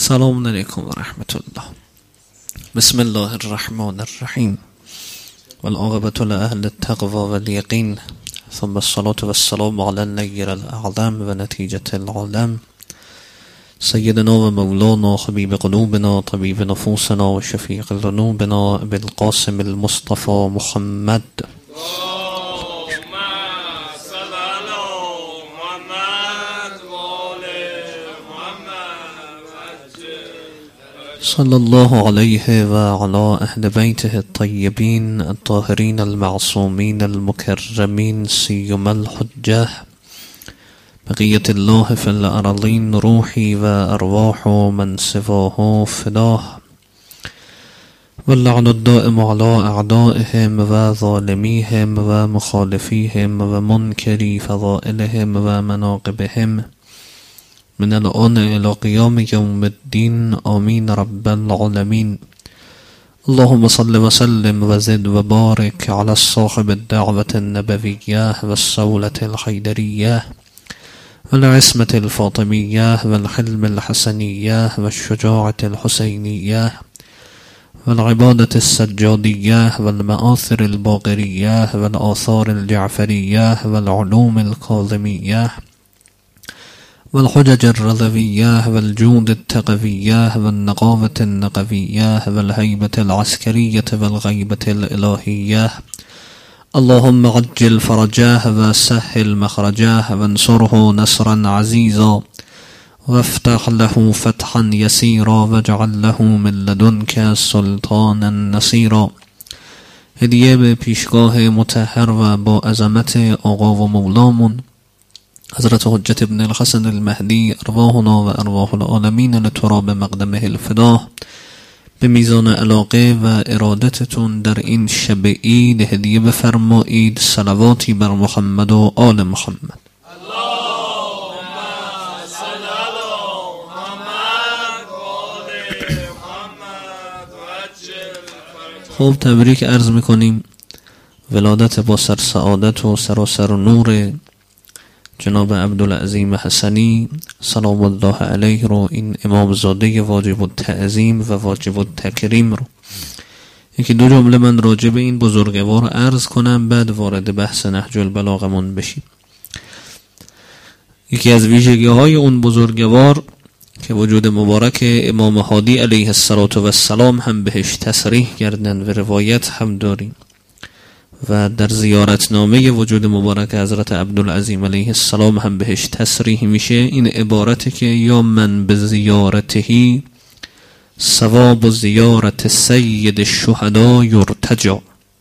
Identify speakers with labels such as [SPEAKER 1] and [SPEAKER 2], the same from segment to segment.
[SPEAKER 1] السلام علیکم و رحمت الله. بسم الله الرحمن الرحیم والعاقبة لأهل التقوى واليقین ثم الصلاة والسلام على النیر الاعظم و نتیجة العالم سیدنا و مولانا حبیب قلوبنا طبیب نفوسنا و شفیق ذنوبنا ابی القاسم المصطفى محمد صلى الله عليه وعلى أهل بيته الطيبين الطاهرين المعصومين المكرمين سيما الحجة بقية الله في الأرضين روحي وأرواح من سواه فداه واللعن الدائم على أعدائهم وظالميهم ومخالفيهم ومنكري فضائلهم ومناقبهم من الآن إلى قيام يوم الدين آمين رب العالمين. اللهم صل وسلم وزد وبارك على صاحب الدعوة النبوية والصولة الحيدرية والعصمة الفاطمية والحلم الحسنية والشجاعة الحسينية والعبادة السجادية والمآثر الباقرية والآثار الجعفرية والعلوم الكاظمية والحجج الرضوية والجود التقوية والنقاوة النقوية والهيبة العسكرية والغيبة الإلهية. اللهم عجل فرجاه وسهل مخرجاه وانصره نصرا عزيزا وافتح له فتحا يسيرا واجعل له من لدنك سلطانا نصيرا. هدیه به پیشگاه مطهر و با عظمت آقا و مولامون حضرت حجت ابن الحسن المهدی ارواحنا و ارواح العالمین لتراب مقدمه الفداه به میزان علاقه و ارادتتون در این شب عید هدیه بفرمایید صلواتی بر محمد و آل محمد. خب تبریک عرض میکنیم ولادت با سر سعادت و سراسر نور جناب عبدالعظیم حسنی سلام الله علیه رو، این امام زاده واجب التعظیم و واجب التکریم رو. یکی دو جمله من راجع به این بزرگوار عرض کنم، بعد وارد بحث نهج البلاغمون بشیم. یکی از ویژگی های اون بزرگوار که وجود مبارک امام هادی علیه السلام هم بهش تصریح کردن و روایت هم داریم و در زیارتنامه وجود مبارک حضرت عبدالعظیم علیه السلام هم بهش تصریح میشه، این عبارت که یا من به زیارتهی ثواب زیارت سید الشهدا یرتجا،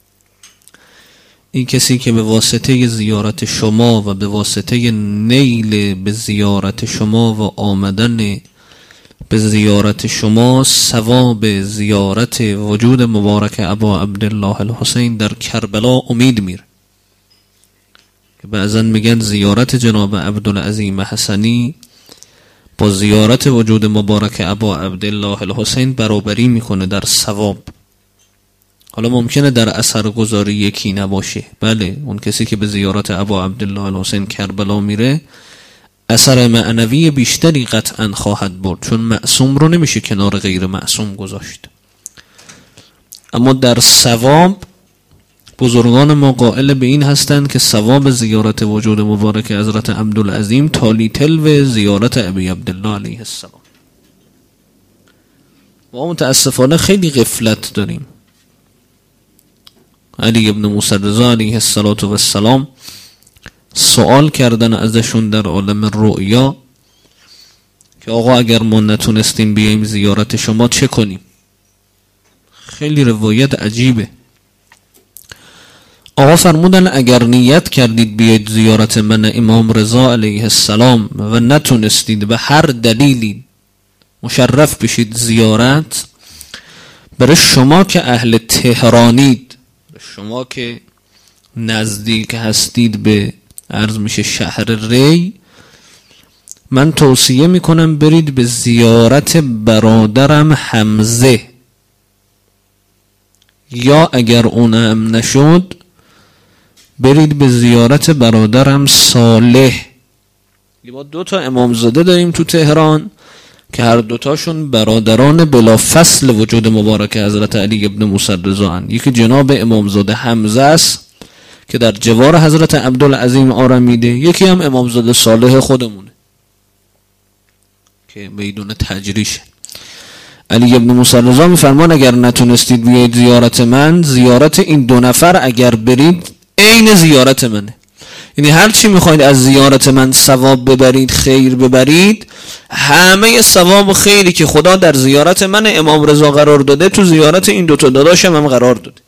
[SPEAKER 1] این کسی که به واسطه زیارت شما و به واسطه نیل به زیارت شما و آمدن به زیارت شما ثواب زیارت وجود مبارک ابا عبدالله الحسین در کربلا امید میره، که بعضا میگن زیارت جناب عبدالعظیم حسنی با زیارت وجود مبارک ابا عبدالله الحسین برابری میکنه در ثواب. حالا ممکنه در اثرگذاری یکی نباشه، بله اون کسی که به زیارت ابا عبدالله الحسین کربلا میره اثر معنوی بیشتری قطعا خواهد برد، چون معصوم رو نمیشه کنار غیر معصوم گذاشت. اما در ثواب بزرگان ما قائل به این هستند که ثواب زیارت وجود مبارک حضرت عبدالعظیم تالی تلو زیارت ابی عبدالله علیه السلام. ما متاسفانه خیلی غفلت داریم. علی ابن موسی رضا علیه السلام سوال کردن ازشون در عالم رؤیا که آقا اگر ما نتونستیم بیاییم زیارت شما چه کنیم؟ خیلی روایت عجیبه. آقا فرمودن اگر نیت کردید بیاید زیارت من امام رضا علیه السلام و نتونستید به هر دلیلی مشرف بشید زیارت، برای شما که اهل تهرانید، شما که نزدیک هستید به عرض میشه شهر ری، من توصیه میکنم برید به زیارت برادرم حمزه، یا اگر اونم نشد برید به زیارت برادرم صالح. ما 2 تا امامزاده داریم تو تهران، که هر دوتاشون برادران بلا فصل وجود مبارک حضرت علی ابن موسی رضا هستند. یکی جناب امامزاده حمزه است که در جوار حضرت عبدالعظیم آرمیده، یکی هم امامزاده صالح خودمونه که میدون تجریشه. علی ابن موسی رضا میفرمان اگر نتونستید بیایید زیارت من، زیارت این دو نفر اگر برید عین زیارت منه. یعنی هر چی میخواید از زیارت من ثواب ببرید، خیر ببرید، همه ثواب و خیری که خدا در زیارت من امام رضا قرار داده تو زیارت این دوتا داداشم هم قرار داده.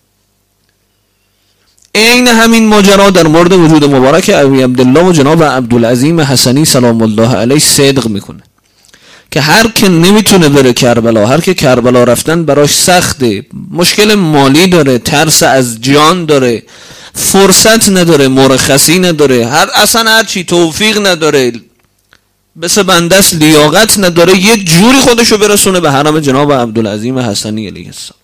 [SPEAKER 1] عین همین ماجرا در مورد وجود مبارک ابی عبدالله و جناب عبدالعظیم حسنی سلام الله علیه صدق میکنه که هر که نمیتونه بره کربلا، هر که کربلا رفتن براش سخته، مشکل مالی داره، ترس از جان داره، فرصت نداره، مرخصی نداره، اصلا هر چی توفیق نداره، بس بندست لیاقت نداره، یه جوری خودشو برسونه به حرم جناب عبدالعظیم حسنی علیه السلام.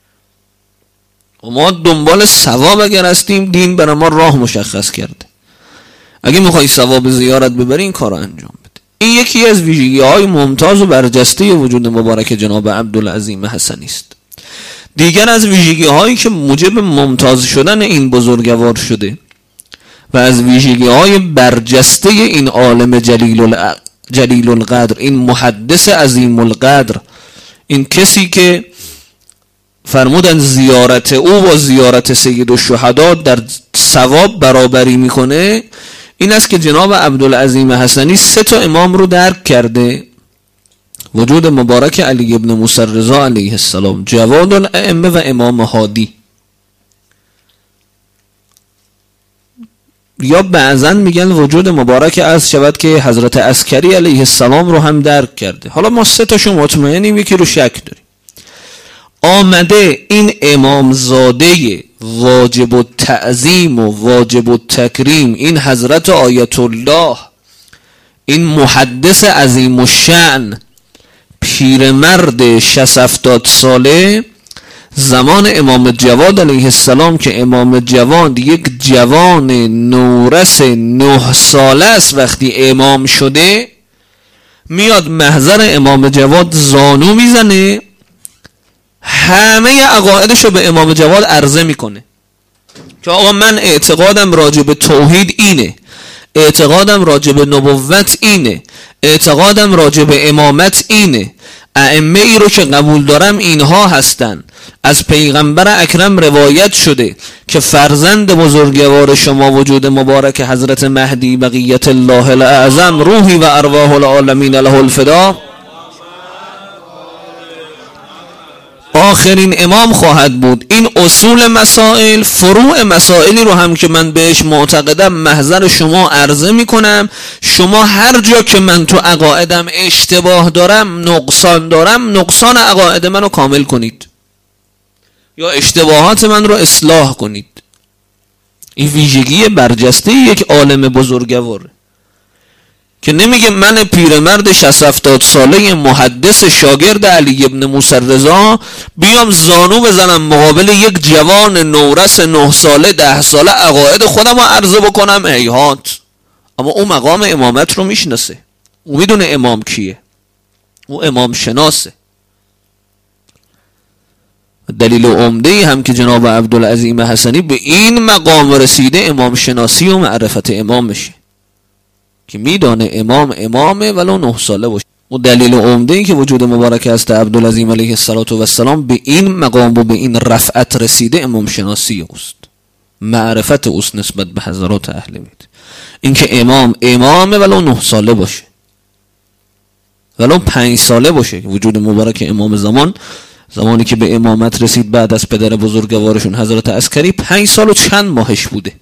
[SPEAKER 1] و ما دنبال ثواب اگر هستیم، دین برای ما راه مشخص کرده. اگه میخوای ثواب زیارت ببری این کارو انجام بده. این یکی از ویژگی‌های ممتاز و برجسته وجود مبارک جناب عبدالعظیم حسنی است. دیگر از ویژگی‌هایی که موجب ممتاز شدن این بزرگوار شده و از ویژگی‌های برجسته این عالم جلیل القدر، این محدث عظیم القدر، این کسی که فرمودن زیارت او و زیارت سید الشهدا در ثواب برابری میکنه، این است که جناب عبدالعظیم حسنی 3 امام رو درک کرده. وجود مبارک علی ابن موسی رضا علیه السلام، جواد الائمه و امام هادی. یا بعضن میگن وجود مبارک از شود که حضرت عسکری علیه السلام رو هم درک کرده. حالا ما 3 تاشو مطمئنیم، یکی رو شک داریم. آمده این امامزاده واجب التعظیم و واجب التکریم، این حضرت آیت الله، این محدث عظیم الشأن، پیرمرد 60-70 ساله، زمان امام جواد علیه السلام که امام جواد یک جوان نورس 9 ساله است، وقتی امام شده میاد محضر امام جواد زانو میزنه، همه عقایدشو به امام جواد عرضه میکنه که آقا من اعتقادم راجع به توحید اینه، اعتقادم راجع به نبوت اینه، اعتقادم راجع به امامت اینه، ائمه ای رو که قبول دارم اینها هستن. از پیغمبر اکرم روایت شده که فرزند بزرگوار شما وجود مبارک حضرت مهدی بقیت الله الاعظم روحی و ارواح العالمین له الفدا آخرین امام خواهد بود. این اصول مسائل، فروع مسائلی رو هم که من بهش معتقدم محضر شما عرضه میکنم. شما هر جا که من تو عقایدم اشتباه دارم، نقصان دارم، نقصان عقاید منو کامل کنید یا اشتباهات من رو اصلاح کنید. این ویژگی برجسته یک عالم بزرگواره که نمیگه من پیرمرد 60-70 ساله محدث شاگرد علی ابن موسی رضا بیام زانو بزنم مقابل یک جوان نورس 9 ساله 10 ساله عقاید خودم رو عرضه بکنم. هیهات. اما اون مقام امامت رو میشناسه، او میدونه امام کیه، او امام شناسه. دلیل عمده هم که جناب عبدالعظیم حسنی به این مقام رسیده امام شناسی و معرفت امامشه که میدانه امام امامه ولو 9 ساله باشه. و دلیل عمده ای که وجود مبارک است عبدالعظیم علیه السلام به این مقام و به این رفعت رسیده امام شناسی اوست، معرفت اوست نسبت به حضرات اهل بیت. این که امام امامه ولو 9 ساله باشه، ولو 5 ساله باشه. وجود مبارک امام زمانی که به امامت رسید بعد از پدر بزرگوارشون حضرت عسکری 5 سال و چند ماهش بوده.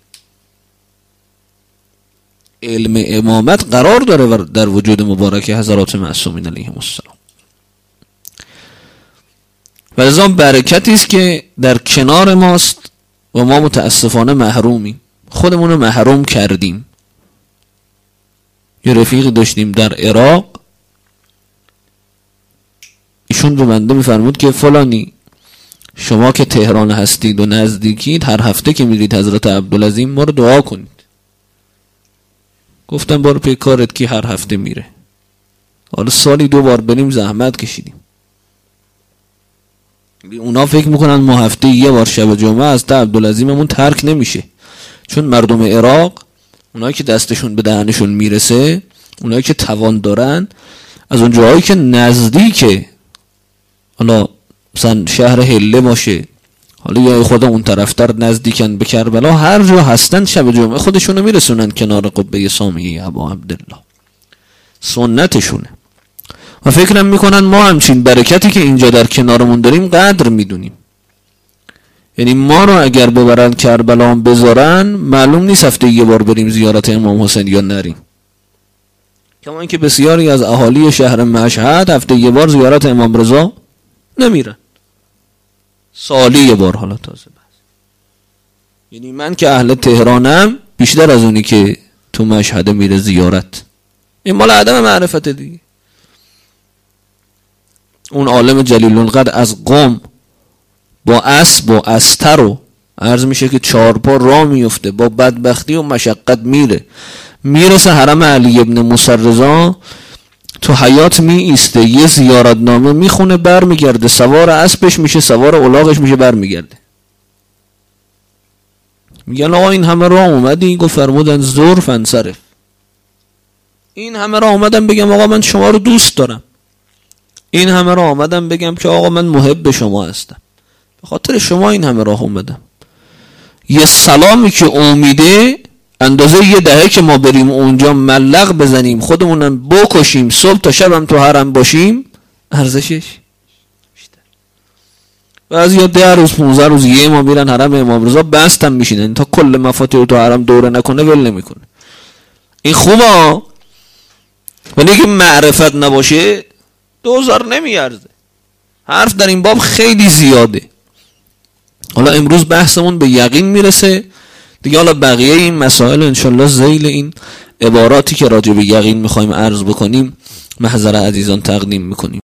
[SPEAKER 1] علم امامت قرار داره در وجود مبارک حضرات معصومین علیهم السلام. و لذا برکتی است که در کنار ماست و ما متاسفانه محرومیم، خودمون رو محروم کردیم. یه رفیق داشتیم در عراق، ایشون به بنده میفرمود که فلانی شما که تهران هستید و نزدیکید، هر هفته که میرید حضرت عبدالعظیم ما رو دعا کنید. گفتم بارو پی کارت کی هر هفته میره. حالا سالی 2 بار بریم زحمت کشیدیم. اونا فکر میکنن ما هفته 1 بار شب جمعه از تا عبدالعظیممون ترک نمیشه، چون مردم عراق اونایی که دستشون به دهنشون میرسه، اونایی که توان دارن، از اون جاهایی که نزدیکه، حالا مثلا شهر هله باشه، حالا یا خود اون طرفتر نزدیکن به کربلا، هر جا هستن شب جمعه خودشونو میرسونن کنار قبه سامیه ابا عبدالله، سنتشونه. و فکرم میکنن ما همچین برکتی که اینجا در کنارمون داریم قدر میدونیم. یعنی ما رو اگر ببرن کربلا هم بذارن، معلوم نیست هفته 1 بار بریم زیارت امام حسین یا نریم. کما اینکه بسیاری از اهالی شهر مشهد هفته 1 بار زیارت امام رضا نمیرن، سالی 1 بار. حالا تازه بس، یعنی من که اهل تهرانم بیشتر از اونی که تو مشهد میره زیارت. این مال عدم معرفت دیگه. اون عالم جلیل القدر از قم با اسب و استر رو عرض میشه که 4 پا راه میفته، با بدبختی و مشقت میرسه حرم علی ابن موسی رضا، تو حیات می ایسته، یه زیارت نامه میخونه، برمیگرده، سوار اسبش میشه، سوار الاغش میشه، برمیگرده. میگن آقا این همه راه اومدی؟ گفت فرمودن زور فانصرف. این همه راه اومدم بگم آقا من شما رو دوست دارم، این همه راه اومدم بگم که آقا من محب شما هستم، به خاطر شما این همه راه اومدم. یه سلامی که امیده اندازه 10 دهه که ما بریم اونجا ملق بزنیم، خودمونم بکشیم، صبح تا شبم تو حرم باشیم، ارزشش بیشتر. بعضیا 10 روز 15 روز 1 ماه میرن حرم امام رضا، بستم میشینن تا کل مفاتیح تو حرم دوره نکنه ول نمیکنه. این خوبه، ولی که معرفت نباشه 2000 نمیارزه. حرف در این باب خیلی زیاده. حالا امروز بحثمون به یقین میرسه دیگه. حالا بقیه این مسائل انشالله ذیل این عباراتی که راجع به یقین میخوایم عرض بکنیم محضر عزیزان تقدیم میکنیم.